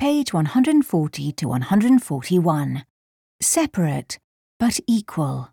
page 140 to 141. Separate, but equal.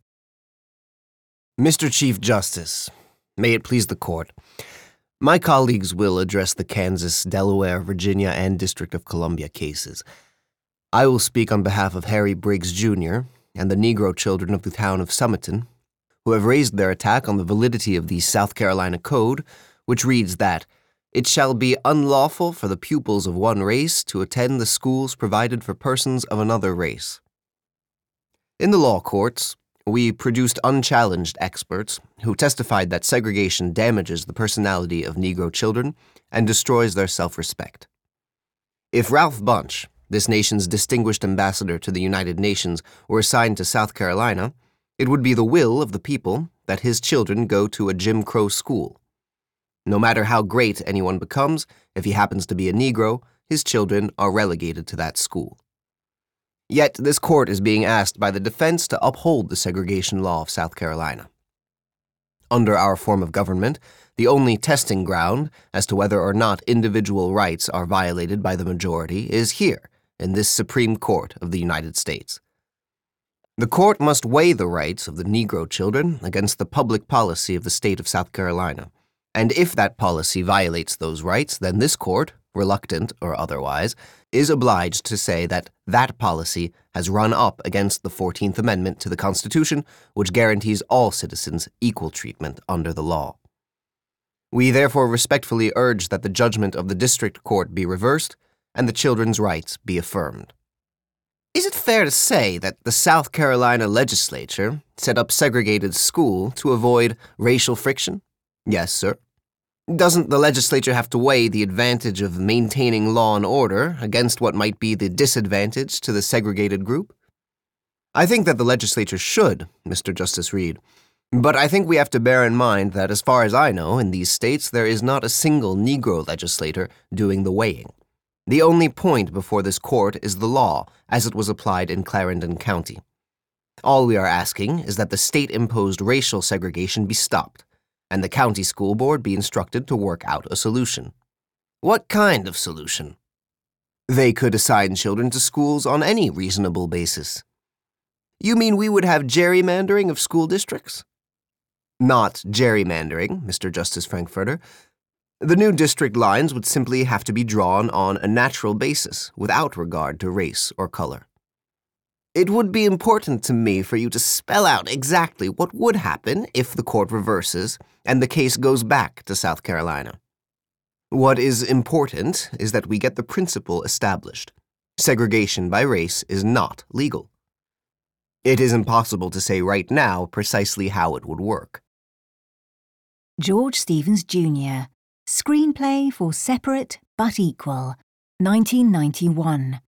Mr. Chief Justice, may it please the Court, my colleagues will address the Kansas, Delaware, Virginia, and District of Columbia cases. I will speak on behalf of Harry Briggs, Jr. and the Negro children of the town of Summerton, who have raised their attack on the validity of the South Carolina Code, which reads that it shall be unlawful for the pupils of one race to attend the schools provided for persons of another race. In the law courts, we produced unchallenged experts who testified that segregation damages the personality of Negro children and destroys their self-respect. If Ralph Bunche, this nation's distinguished ambassador to the United Nations, were assigned to South Carolina, it would be the will of the people that his children go to a Jim Crow school. No matter how great anyone becomes, if he happens to be a Negro, his children are relegated to that school. Yet this court is being asked by the defense to uphold the segregation law of South Carolina. Under our form of government, the only testing ground as to whether or not individual rights are violated by the majority is here, in this Supreme Court of the United States. The court must weigh the rights of the Negro children against the public policy of the state of South Carolina, and if that policy violates those rights, then this court, reluctant or otherwise, is obliged to say that that policy has run up against the 14th Amendment to the Constitution, which guarantees all citizens equal treatment under the law. We therefore respectfully urge that the judgment of the district court be reversed and the children's rights be affirmed. Is it fair to say that the South Carolina legislature set up segregated school to avoid racial friction? Yes, sir. Doesn't the legislature have to weigh the advantage of maintaining law and order against what might be the disadvantage to the segregated group? I think that the legislature should, Mr. Justice Reed, but I think we have to bear in mind that, as far as I know, in these states there is not a single Negro legislator doing the weighing. The only point before this court is the law, as it was applied in Clarendon County. All we are asking is that the state-imposed racial segregation be stopped, and the county school board be instructed to work out a solution. What kind of solution? They could assign children to schools on any reasonable basis. You mean we would have gerrymandering of school districts? Not gerrymandering, Mr. Justice Frankfurter. The new district lines would simply have to be drawn on a natural basis, without regard to race or color. It would be important to me for you to spell out exactly what would happen if the court reverses and the case goes back to South Carolina. What is important is that we get the principle established. Segregation by race is not legal. It is impossible to say right now precisely how it would work. George Stevens, Jr. Screenplay for Separate but Equal, 1991.